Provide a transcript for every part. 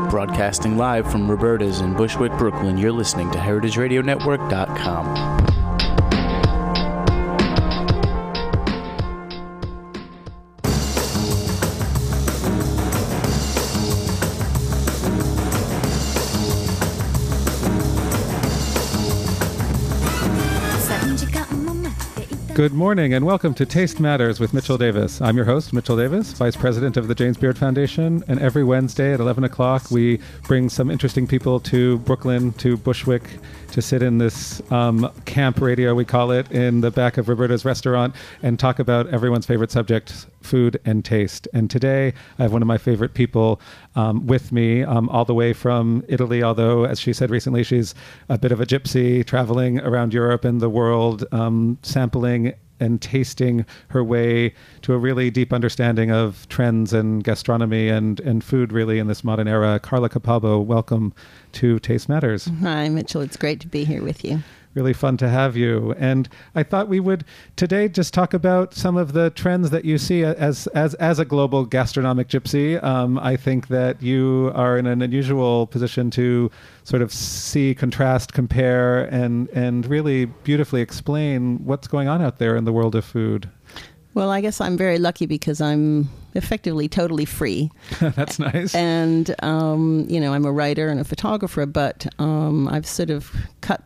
Broadcasting live from Roberta's in Bushwick, Brooklyn, you're listening to HeritageRadioNetwork.com. Good morning and welcome to Taste Matters with Mitchell Davis. I'm your host, Mitchell Davis, Vice President of the James Beard Foundation, and every Wednesday at 11 o'clock we bring some interesting people to Brooklyn, to Bushwick, to sit in this camp radio, we call it, in the back of Roberta's restaurant and talk about everyone's favorite subject, food and taste. And today I have one of my favorite people with me, all the way from Italy, although, as she said recently, she's a bit of a gypsy, traveling around Europe and the world, sampling and tasting her way to a really deep understanding of trends and gastronomy and food, really, in this modern era. Carla Capalbo, welcome to Taste Matters. Hi, Mitchell. It's great to be here with you. Really fun to have you. And I thought we would today just talk about some of the trends that you see as a global gastronomic gypsy. I think that you are in an unusual position to sort of see, contrast, compare, and really beautifully explain what's going on out there in the world of food. Well, I guess I'm very lucky because I'm effectively totally free. That's nice. And, I'm a writer and a photographer, but I've sort of cut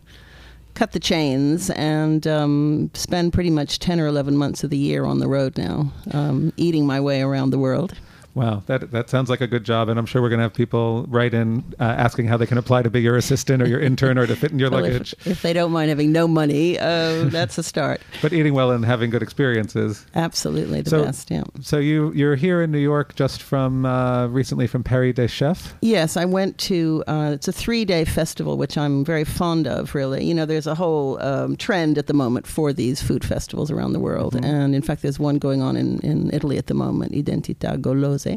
the chains and spend pretty much 10 or 11 months of the year on the road now, eating my way around the world. Wow, that sounds like a good job, and I'm sure we're going to have people write in asking how they can apply to be your assistant or your intern or to fit in your luggage. If they don't mind having no money, that's a start. But eating well and having good experiences. Absolutely the best, yeah. So you're here in New York just from recently from Paris des Chefs? Yes, I went to, it's a 3-day festival, which I'm very fond of, really. You know, there's a whole trend at the moment for these food festivals around the world. Mm-hmm. And in fact, there's one going on in Italy at the moment, Identità Golose.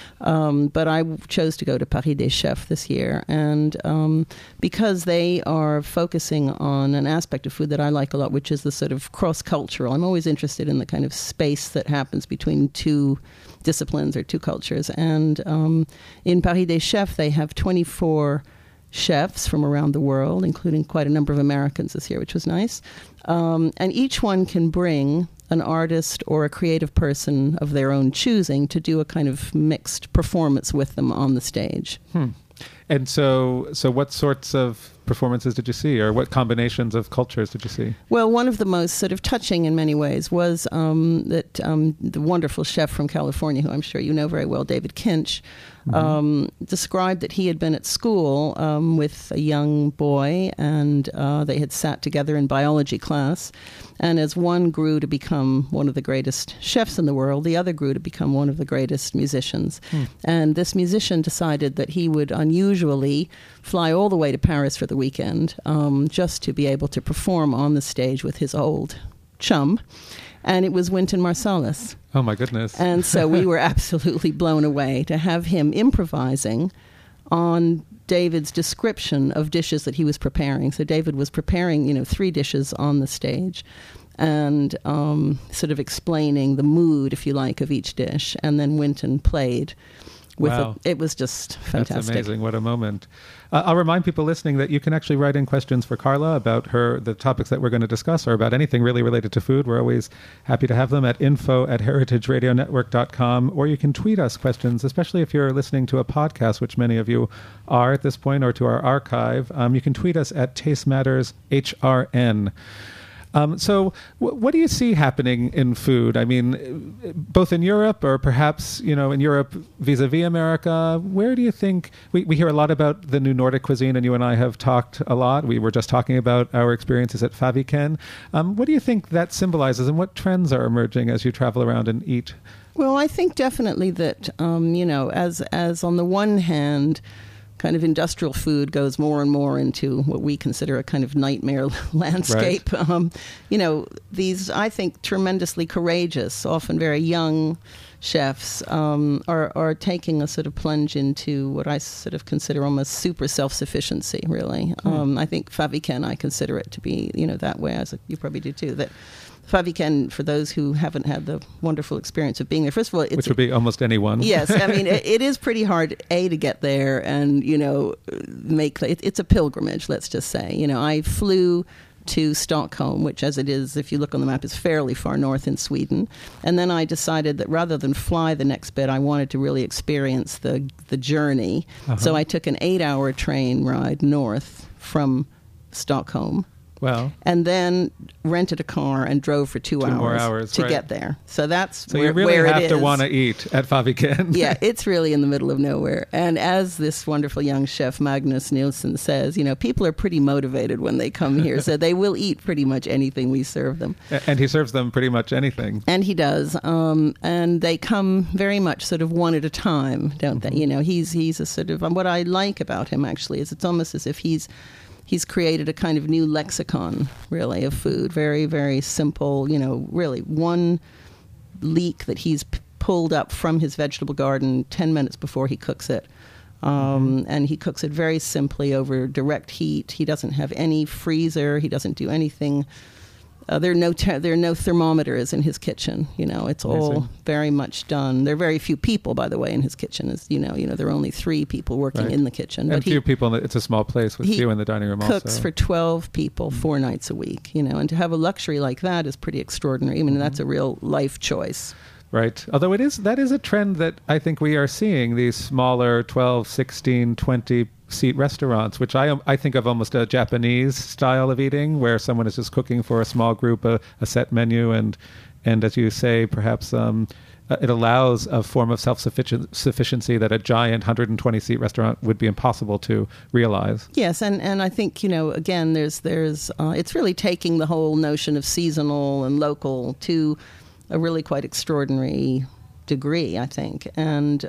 But I chose to go to Paris des Chefs this year, and because they are focusing on an aspect of food that I like a lot, which is the sort of cross-cultural. I'm always interested in the kind of space that happens between two disciplines or two cultures. And in Paris des Chefs, they have 24 chefs from around the world, including quite a number of Americans this year, which was nice. And each one can bring an artist or a creative person of their own choosing to do a kind of mixed performance with them on the stage. And so what sorts of performances did you see, or what combinations of cultures did you see? Well, one of the most sort of touching in many ways was that the wonderful chef from California, who I'm sure you know very well, David Kinch, described that he had been at school with a young boy, and they had sat together in biology class. And as one grew to become one of the greatest chefs in the world, the other grew to become one of the greatest musicians. And this musician decided that he would unusually fly all the way to Paris for the weekend just to be able to perform on the stage with his old chum. And it was Wynton Marsalis. Oh, my goodness. And so we were absolutely blown away to have him improvising on David's description of dishes that he was preparing. So David was preparing, 3 dishes on the stage and sort of explaining the mood, if you like, of each dish. And then Wynton played. Wow. It was just fantastic. That's amazing. What a moment. I'll remind people listening that you can actually write in questions for Carla about the topics that we're going to discuss, or about anything really related to food. We're always happy to have them at info@heritageradionetwork.com, or you can tweet us questions, especially if you're listening to a podcast, which many of you are at this point, or to our archive. You can tweet us at Taste Matters HRN. So what do you see happening in food? I mean, both in Europe, or perhaps, in Europe vis-a-vis America, where do you think, we hear a lot about the new Nordic cuisine, and you and I have talked a lot. We were just talking about our experiences at Faviken. What do you think that symbolizes, and what trends are emerging as you travel around and eat? Well, I think definitely that, as on the one hand, kind of industrial food goes more and more into what we consider a kind of nightmare landscape. Right. These, I think, tremendously courageous, often very young chefs are taking a sort of plunge into what I sort of consider almost super self-sufficiency, really. I think Faviken, I consider it to be, that way, as you probably do too, that Faviken, for those who haven't had the wonderful experience of being there, first of all, which would be almost anyone. Yes, I mean, it is pretty hard, to get there and, it's a pilgrimage, let's just say. I flew to Stockholm, which, as it is, if you look on the map, is fairly far north in Sweden. And then I decided that rather than fly the next bit, I wanted to really experience the journey. Uh-huh. So I took an 8-hour train ride north from Stockholm. Wow. And then rented a car and drove for 2 hours to get there. So that's where you really have to want to eat at Faviken. Yeah, it's really in the middle of nowhere. And as this wonderful young chef, Magnus Nilsson, says, people are pretty motivated when they come here. So they will eat pretty much anything we serve them. And he serves them pretty much anything. And he does. And they come very much sort of one at a time, don't they? He's a sort of... what I like about him, actually, is it's almost as if he's created a kind of new lexicon, really, of food. Very, very simple, really one leek that he's pulled up from his vegetable garden 10 minutes before he cooks it. And he cooks it very simply over direct heat. He doesn't have any freezer. He doesn't do anything. There are no thermometers in his kitchen. It's all very much done. There are very few people, by the way, in his kitchen. As there are only 3 people working in the kitchen. And few people. It's a small place with few in the dining room. He cooks for 12 people 4 nights a week. And to have a luxury like that is pretty extraordinary. I mean, that's a real life choice. Right. Although that is a trend that I think we are seeing, these smaller 12, 16, 20 seat restaurants, which I think of almost a Japanese style of eating, where someone is just cooking for a small group, a set menu, and as you say, perhaps it allows a form of self-sufficiency that a giant 120-seat restaurant would be impossible to realize. Yes, and I think, again, there's it's really taking the whole notion of seasonal and local to a really quite extraordinary degree, I think. And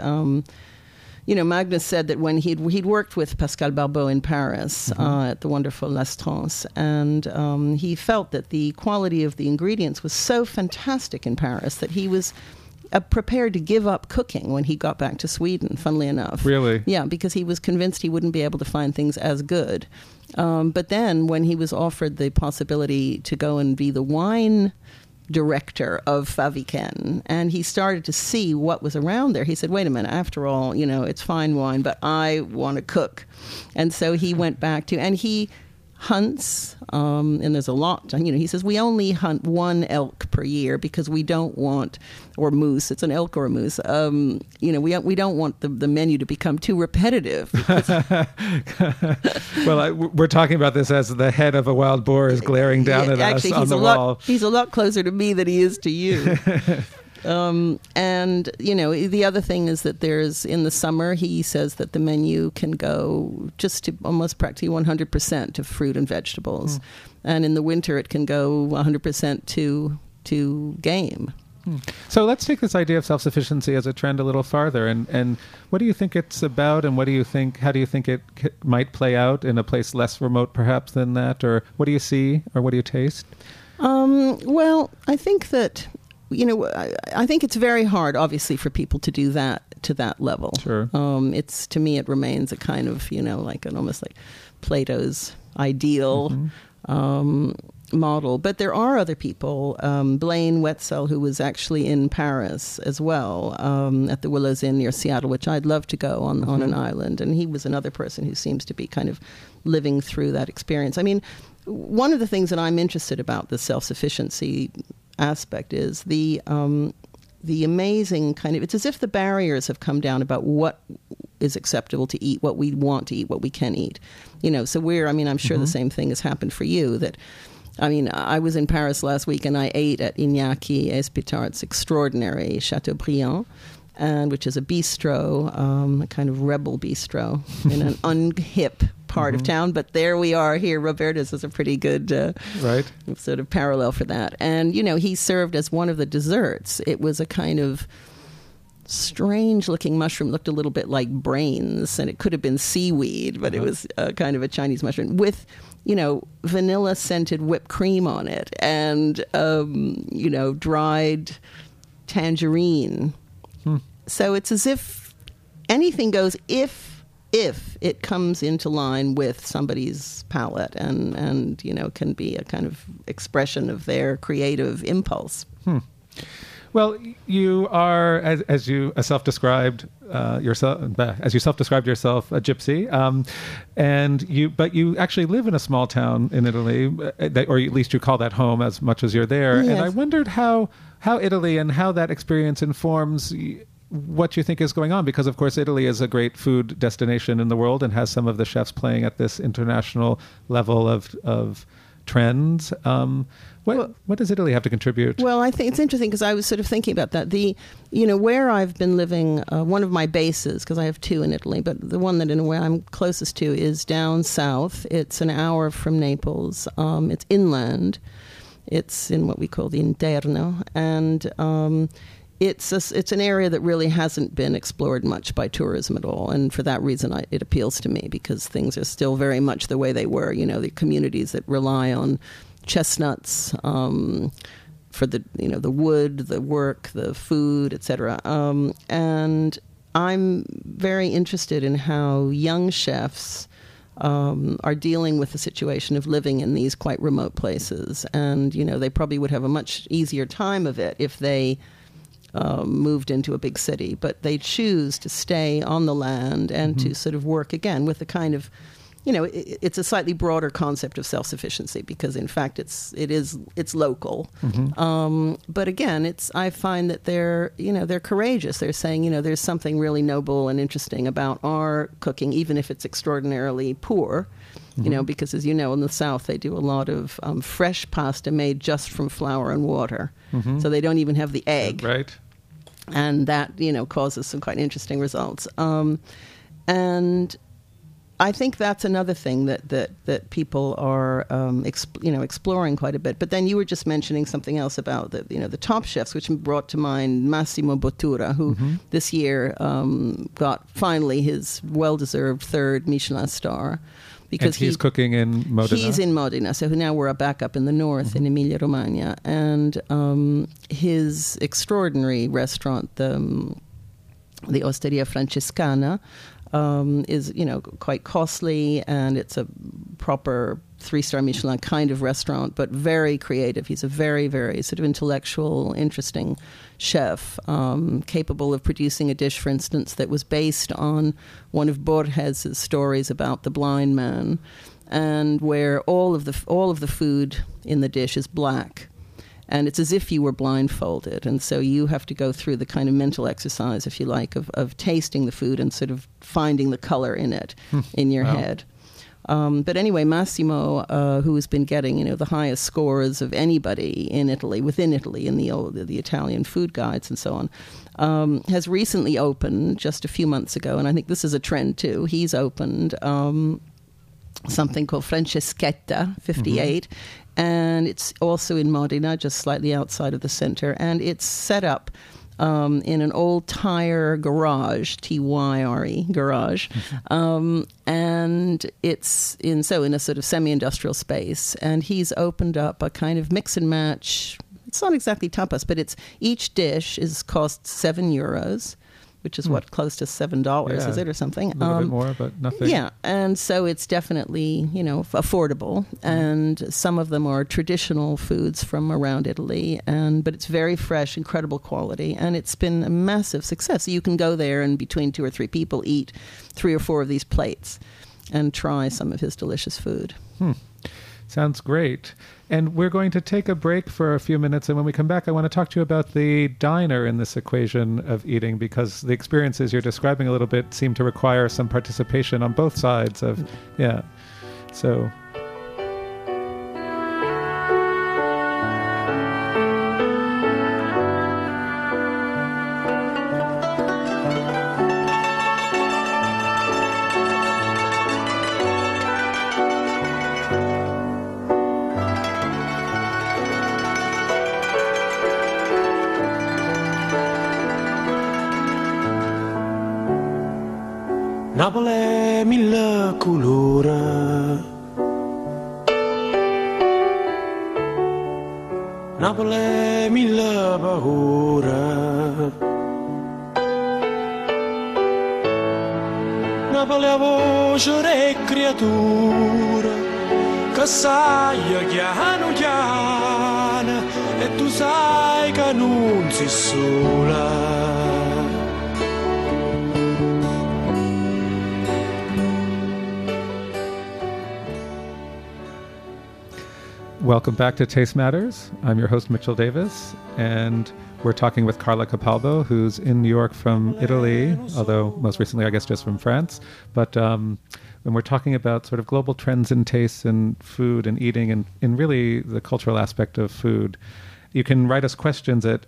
Magnus said that when he'd worked with Pascal Barbeau in Paris at the wonderful L'Astrance, and he felt that the quality of the ingredients was so fantastic in Paris that he was prepared to give up cooking when he got back to Sweden, funnily enough. Really? Yeah, because he was convinced he wouldn't be able to find things as good. But then when he was offered the possibility to go and be the wine director of Faviken, and he started to see what was around there, he said, wait a minute, after all, it's fine wine, but I want to cook. And so he went back and he hunts, and there's a lot, he says, we only hunt 1 elk per year because we don't want, or moose, it's an elk or a moose, we don't want the menu to become too repetitive. Well, we're talking about this as the head of a wild boar is glaring down at us on the wall. He's a lot closer to me than he is to you. And, the other thing is that there's, in the summer, he says that the menu can go just to almost practically 100% to fruit and vegetables. And in the winter, it can go 100% to game. So let's take this idea of self-sufficiency as a trend a little farther. And what do you think it's about? And how do you think it might play out in a place less remote, perhaps, than that? Or what do you see? Or what do you taste? Well, I think that... I think it's very hard, obviously, for people to do that to that level. Sure. To me, it remains a kind of, almost like Plato's ideal model. But there are other people. Blaine Wetzel, who was actually in Paris as well, at the Willows Inn near Seattle, which I'd love to go on an island. And he was another person who seems to be kind of living through that experience. I mean, one of the things that I'm interested about the self-sufficiency aspect is the amazing kind of, it's as if the barriers have come down about what is acceptable to eat, what we want to eat, what we can eat. So I'm sure the same thing has happened for you, that, I was in Paris last week and I ate at Iñaki Espitart's extraordinary Chateaubriand, which is a bistro, a kind of rebel bistro in an unhip part of town, but there we are here. Roberta's is a pretty good sort of parallel for that. And, he served as one of the desserts. It was a kind of strange-looking mushroom, looked a little bit like brains, and it could have been seaweed, but it was kind of a Chinese mushroom with, vanilla-scented whipped cream on it and, dried tangerine. So it's as if anything goes if if it comes into line with somebody's palate and can be a kind of expression of their creative impulse. Well, you are, as you self-described yourself, a gypsy, but you actually live in a small town in Italy, or at least you call that home as much as you're there. Yes. And I wondered how Italy and how that experience informs what you think is going on, because of course Italy is a great food destination in the world and has some of the chefs playing at this international level of trends. What does Italy have to contribute? Well, I think it's interesting because I was sort of thinking about that. Where I've been living, one of my bases, because I have two in Italy, but the one that in a way I'm closest to is down south. It's an hour from Naples. It's inland. It's in what we call the Interno, and it's an area that really hasn't been explored much by tourism at all, and for that reason it appeals to me, because things are still very much the way they were. The communities that rely on chestnuts for the wood, the work, the food, etc. And I'm very interested in how young chefs are dealing with the situation of living in these quite remote places, and they probably would have a much easier time of it if they moved into a big city, but they choose to stay on the land and to sort of work again with the kind of, it's a slightly broader concept of self-sufficiency, because in fact it's local. But again, I find that they're courageous. They're saying, there's something really noble and interesting about our cooking, even if it's extraordinarily poor. Because as you know, in the South, they do a lot of fresh pasta made just from flour and water. So they don't even have the egg. Right. And that, causes some quite interesting results. And I think that's another thing that people are, exploring quite a bit. But then you were just mentioning something else about the top chefs, which brought to mind Massimo Bottura, who this year got finally his well-deserved third Michelin star. Because he's cooking in Modena. He's in Modena, so now we're back up in the north in Emilia-Romagna. And his extraordinary restaurant, the Osteria Francescana, is quite costly, and it's a proper 3-star Michelin kind of restaurant, but very creative. He's a very, very sort of intellectual, interesting chef, capable of producing a dish, for instance, that was based on one of Borges' stories about the blind man, and where all of the food in the dish is black. And it's as if you were blindfolded. And so you have to go through the kind of mental exercise, if you like, of tasting the food and sort of finding the color in it in your head. But anyway, Massimo, who has been getting, the highest scores of anybody within Italy, in the Italian food guides and so on, has recently opened just a few months ago. And I think this is a trend too. He's opened something called Franceschetta 58. And it's also in Modena, just slightly outside of the center. And it's set up in an old tire garage, T-Y-R-E, garage. And it's in a sort of semi-industrial space. And he's opened up a kind of mix and match. It's not exactly tapas, but each dish cost €7. Which is close to $7, is it, or something? A little bit more, but nothing. Yeah, and so it's definitely, affordable. And some of them are traditional foods from around Italy, but it's very fresh, incredible quality, and it's been a massive success. So you can go there and between 2 or 3 people eat 3 or 4 of these plates and try some of his delicious food. Sounds great. And we're going to take a break for a few minutes, and when we come back, I want to talk to you about the diner in this equation of eating, because the experiences you're describing a little bit seem to require some participation on both sides of, So... Napoli è mille colori, Napoli è mille paure, Napoli a voce re creatura che sai chiano chiano e tu sai che non sei sola. Welcome back to Taste Matters. I'm your host, Mitchell Davis, and we're talking with Carla Capalbo, who's in New York from Italy, although most recently, I guess, just from France. But when we're talking about sort of global trends in tastes and food and eating and really the cultural aspect of food, you can write us questions at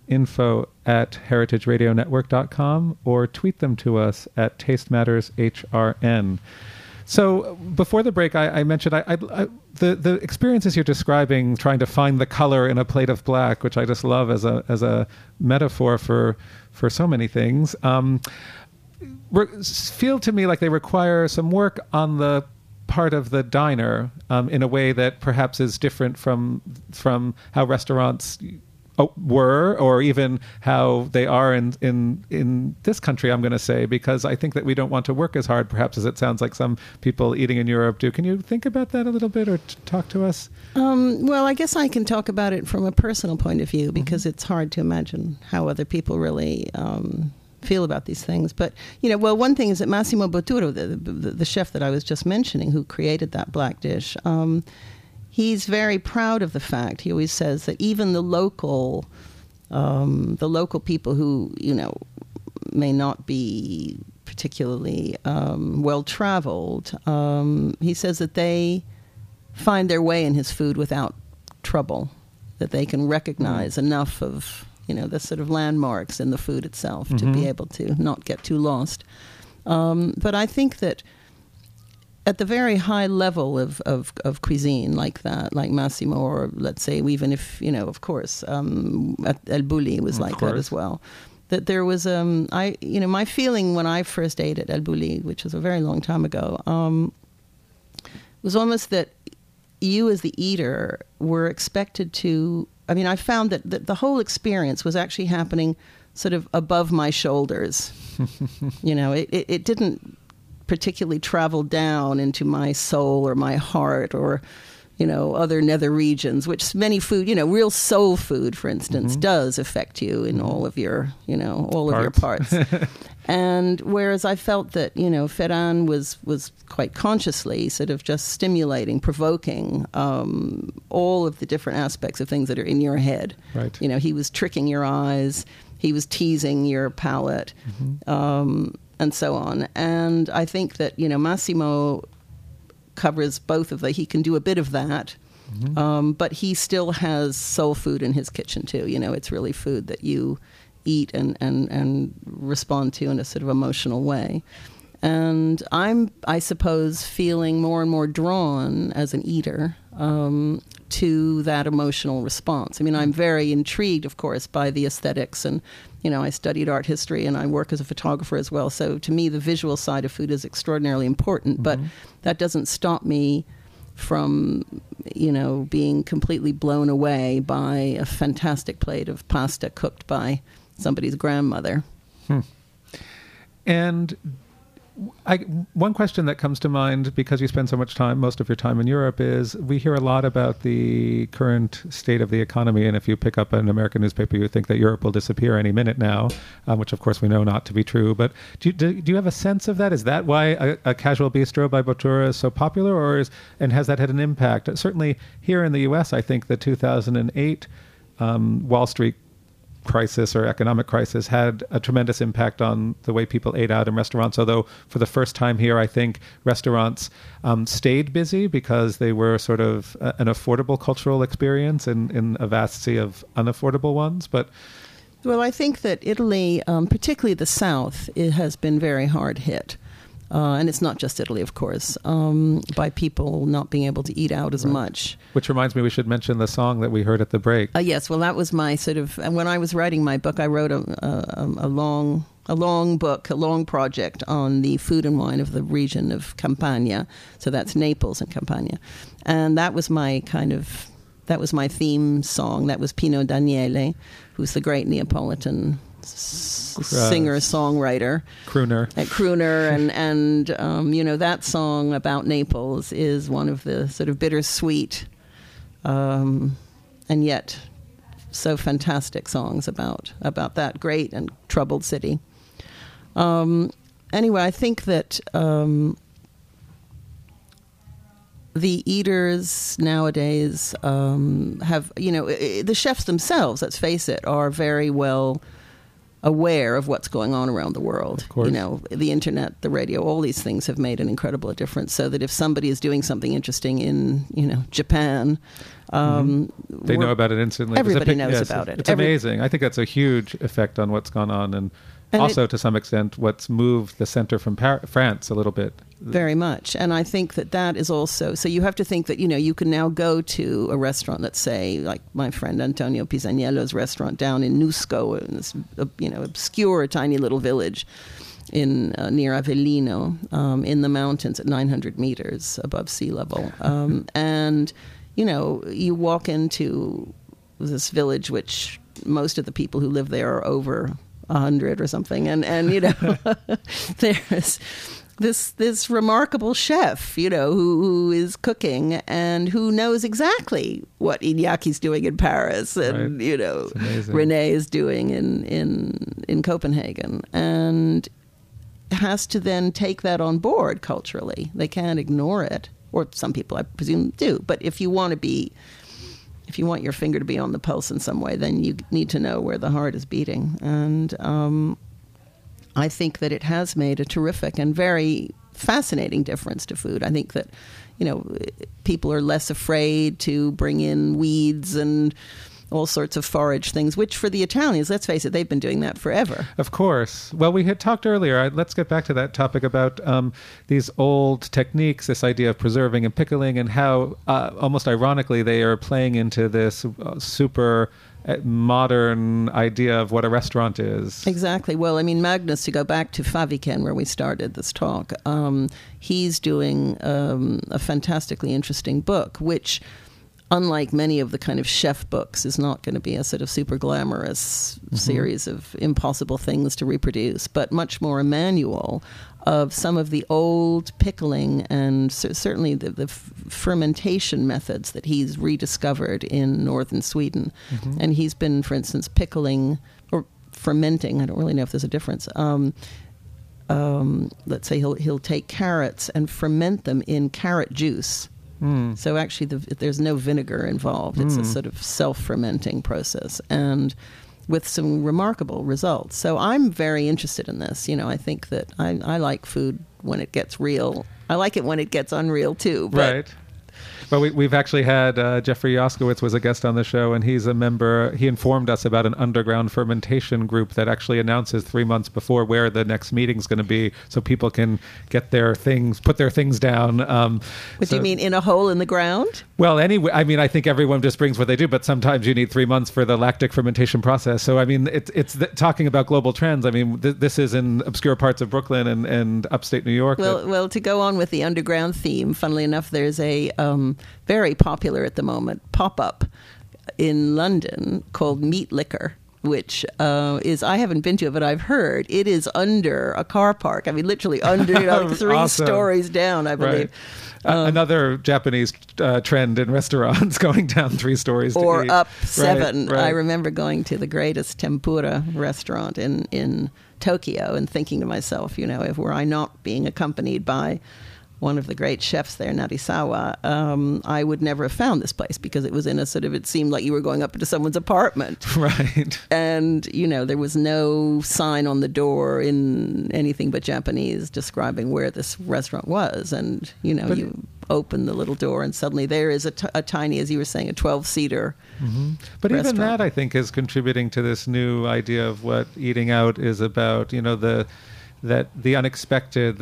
info@heritageradionetwork.com or tweet them to us at TasteMattersHRN. So before the break, I mentioned the experiences you're describing, trying to find the color in a plate of black, which I just love as a metaphor for so many things, feel to me like they require some work on the part of the diner in a way that perhaps is different from how restaurants were, or even how they are in this country, I'm going to say, because I think that we don't want to work as hard, perhaps, as it sounds like some people eating in Europe do. Can you think about that a little bit or talk to us? Well, I guess I can talk about it from a personal point of view, because it's hard to imagine how other people really feel about these things. But, one thing is that Massimo Bottura, the chef that I was just mentioning, who created that black dish, he's very proud of the fact. He always says that even the local people who, may not be particularly well-traveled, he says that they find their way in his food without trouble, that they can recognize enough of, the sort of landmarks in the food itself to be able to not get too lost. But I think that at the very high level of cuisine like that, like Massimo, or let's say even if, of course, at El Bulli was like that as well. That there was, my feeling when I first ate at El Bulli, which was a very long time ago, was almost that you as the eater were expected to, I found that the whole experience was actually happening sort of above my shoulders. It didn't particularly travel down into my soul or my heart or, other nether regions, which many food, real soul food, for instance, does affect you in all of your, all of your parts. And whereas I felt that, Ferran was quite consciously sort of just stimulating, provoking all of the different aspects of things that are in your head. Right. He was tricking your eyes, he was teasing your palate. And so on. And I think that, Massimo covers both of he can do a bit of that, but he still has soul food in his kitchen too. It's really food that you eat and respond to in a sort of emotional way. And I suppose, feeling more and more drawn as an eater to that emotional response. I'm very intrigued, of course, by the aesthetics, and I studied art history and I work as a photographer as well. So to me, the visual side of food is extraordinarily important, but that doesn't stop me from, being completely blown away by a fantastic plate of pasta cooked by somebody's grandmother. And one question that comes to mind, because you spend so much time, most of your time in Europe, is we hear a lot about the current state of the economy. And if you pick up an American newspaper, you think that Europe will disappear any minute now, which of course we know not to be true. But do you have a sense of that? Is that why a casual bistro by Bottura is so popular, and has that had an impact? Certainly here in the U.S., I think the 2008 Wall Street crisis or economic crisis had a tremendous impact on the way people ate out in restaurants, although for the first time here, I think restaurants stayed busy because they were sort of an affordable cultural experience in a vast sea of unaffordable ones. But well, I think that Italy, particularly the South, it has been very hard hit. And it's not just Italy, of course, by people not being able to eat out as much. Which reminds me, we should mention the song that we heard at the break. Yes, well, that was my sort of... And when I was writing my book, I wrote a long book, a long project on the food and wine of the region of Campania. So that's Naples and Campania. And that was my theme song. That was Pino Daniele, who's the great Neapolitan singer-songwriter. Crooner. And that song about Naples is one of the sort of bittersweet and yet so fantastic songs about that great and troubled city. Anyway, I think that the eaters nowadays have, the chefs themselves, let's face it, are very well aware of what's going on around the world. Of course. The internet, the radio, all these things have made an incredible difference. So that if somebody is doing something interesting in, Japan, they know about it instantly. Everybody knows about it. It's amazing. I think that's a huge effect on what's gone on, and also, to some extent, what's moved the center from France a little bit. Very much. And I think that is also... So you have to think that, you can now go to a restaurant, let's say, like my friend Antonio Pisaniello's restaurant down in Nusco, in this, obscure, tiny little village near Avellino, in the mountains at 900 meters above sea level. And, you walk into this village, which most of the people who live there are over 100 or something, and there's this remarkable chef, who is cooking and who knows exactly what Iñaki's doing in Paris, and René is doing in Copenhagen, and has to then take that on board culturally. They can't ignore it, or some people, I presume, do. But if you want your finger to be on the pulse in some way, then you need to know where the heart is beating. And I think that it has made a terrific and very fascinating difference to food. I think that, people are less afraid to bring in weeds and all sorts of forage things, which for the Italians, let's face it, they've been doing that forever. Of course. Well, we had talked earlier, let's get back to that topic about these old techniques, this idea of preserving and pickling, and how, almost ironically, they are playing into this super modern idea of what a restaurant is. Exactly. Well, Magnus, to go back to Faviken, where we started this talk, he's doing a fantastically interesting book, which, unlike many of the kind of chef books, is not going to be a sort of super glamorous series of impossible things to reproduce, but much more a manual of some of the old pickling and certainly the fermentation methods that he's rediscovered in northern Sweden. And he's been, for instance, pickling or fermenting. I don't really know if there's a difference. Let's say he'll take carrots and ferment them in carrot juice. So actually there's no vinegar involved. It's a sort of self-fermenting process, and with some remarkable results. So I'm very interested in this. I think that I like food when it gets real. I like it when it gets unreal too. But right. Well, we've actually had Jeffrey Yoskowitz was a guest on the show, and he's a member. He informed us about an underground fermentation group that actually announces 3 months before where the next meeting's going to be, so people can get their things, put their things down. What do you mean, in a hole in the ground? Well, anyway, I think everyone just brings what they do, but sometimes you need 3 months for the lactic fermentation process. So, it's talking about global trends. This is in obscure parts of Brooklyn and upstate New York. Well, to go on with the underground theme, funnily enough, there's a very popular at the moment pop-up in London called Meat Liquor, which is, I haven't been to it, but I've heard it is under a car park. Literally under 3 Awesome. Stories down, I believe. Right. Another Japanese trend in restaurants, going down 3 stories or to eat. up 7. Right. I remember going to the greatest tempura restaurant in Tokyo and thinking to myself, if were I not being accompanied by one of the great chefs there, Narisawa, I would never have found this place, because it was in a sort of, it seemed like you were going up into someone's apartment. Right. And, there was no sign on the door in anything but Japanese describing where this restaurant was. And, you open the little door and suddenly there is a tiny, as you were saying, a 12-seater But restaurant. even that, I think, is contributing to this new idea of what eating out is about, the unexpected,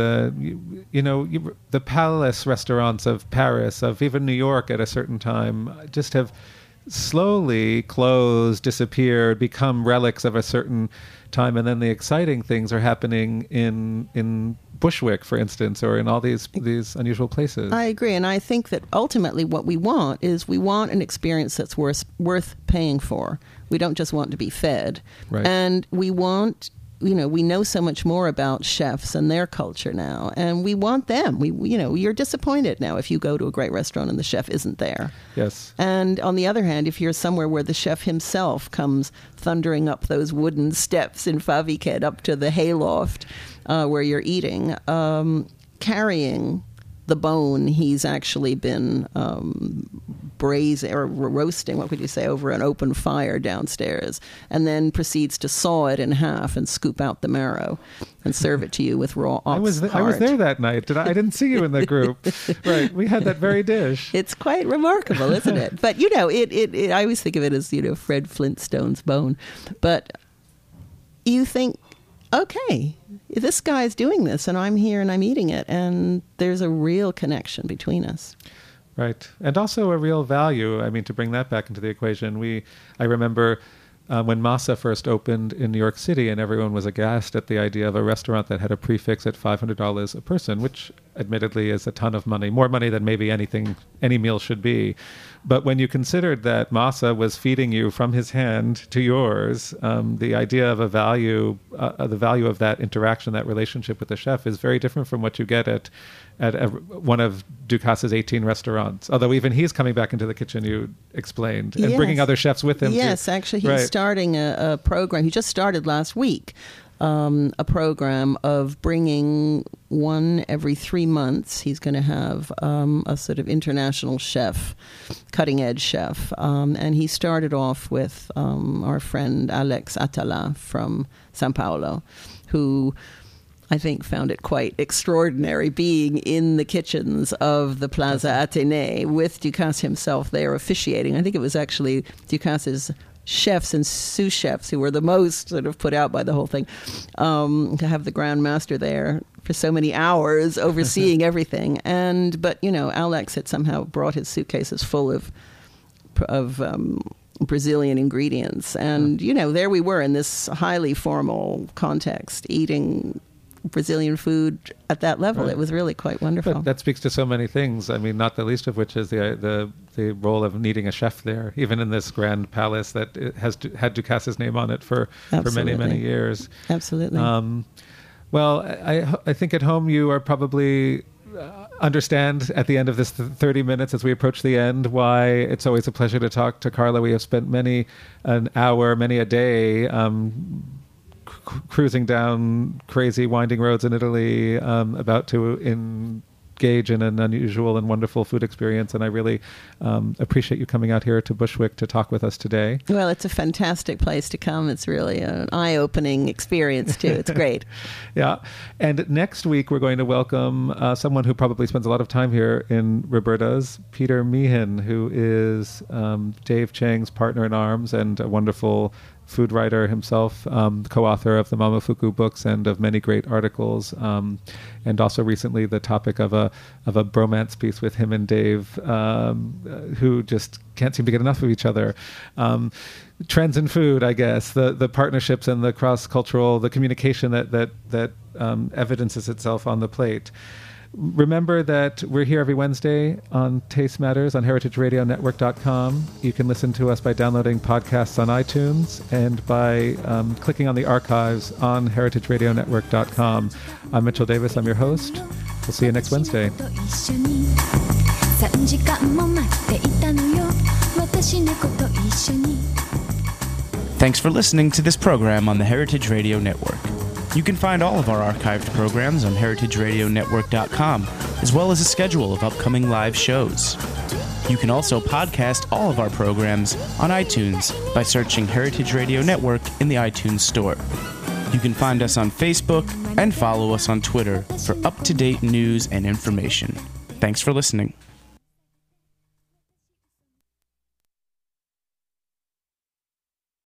the palace restaurants of Paris, of even New York at a certain time, just have slowly closed, disappeared, become relics of a certain time, and then the exciting things are happening in Bushwick, for instance, or in all these unusual places. I agree, and I think that ultimately what we want is an experience that's worth paying for. We don't just want to be fed. Right. And we want, we know so much more about chefs and their culture now, and we want them. You're disappointed now if you go to a great restaurant and the chef isn't there. Yes. And on the other hand, if you're somewhere where the chef himself comes thundering up those wooden steps in Faviken up to the hayloft where you're eating, carrying the bone he's actually been braising or roasting, what would you say, over an open fire downstairs, and then proceeds to saw it in half and scoop out the marrow and serve it to you with raw ox I was there that night. I didn't see you in the group. Right. We had that very dish. It's quite remarkable, isn't it? But, I always think of it as, Fred Flintstone's bone. But you think, okay, this guy's doing this and I'm here and I'm eating it, and there's a real connection between us. Right. And also a real value. I mean, to bring that back into the equation, I remember when Masa first opened in New York City, and everyone was aghast at the idea of a restaurant that had a prefix at $500 a person, which admittedly is a ton of money, more money than maybe any meal should be. But when you considered that Masa was feeding you from his hand to yours, the idea of the value of that interaction, that relationship with the chef, is very different from what you get at one of Ducasse's 18 restaurants. Although even he's coming back into the kitchen, you explained, and bringing other chefs with him. Yes, actually, he's starting a program. He just started last week. A program of bringing one every 3 months. He's going to have a sort of international chef, cutting-edge chef. And he started off with our friend Alex Atala from São Paulo, who I think found it quite extraordinary being in the kitchens of the Plaza Athénée with Ducasse himself there officiating. I think it was actually Ducasse's chefs and sous chefs who were the most sort of put out by the whole thing, to have the Grand Master there for so many hours overseeing everything. But Alex had somehow brought his suitcases full of Brazilian ingredients, and there we were in this highly formal context eating Brazilian food at that level. Right. It was really quite wonderful. But that speaks to so many things. I mean, not the least of which is the role of needing a chef there, even in this grand palace that had Ducasse's name on it for many, many years. Absolutely. Well, I think at home you are probably understand at the end of this 30 minutes as we approach the end why it's always a pleasure to talk to Carla. We have spent many a day cruising down crazy winding roads in Italy, about to engage in an unusual and wonderful food experience. And I really appreciate you coming out here to Bushwick to talk with us today. Well, it's a fantastic place to come. It's really an eye-opening experience, too. It's great. Yeah. And next week, we're going to welcome someone who probably spends a lot of time here in Roberta's, Peter Meehan, who is Dave Chang's partner in arms and a wonderful food writer himself, co-author of the Momofuku books and of many great articles, and also recently the topic of a bromance piece with him and Dave, who just can't seem to get enough of each other. Trends in food, I guess, the partnerships and the cross-cultural, the communication that evidences itself on the plate. Remember that we're here every Wednesday on Taste Matters on heritageradionetwork.com. You can listen to us by downloading podcasts on iTunes and by clicking on the archives on heritageradionetwork.com. I'm Mitchell Davis. I'm your host. We'll see you next Wednesday. Thanks for listening to this program on the Heritage Radio Network. You can find all of our archived programs on heritageradionetwork.com, as well as a schedule of upcoming live shows. You can also podcast all of our programs on iTunes by searching Heritage Radio Network in the iTunes Store. You can find us on Facebook and follow us on Twitter for up-to-date news and information. Thanks for listening.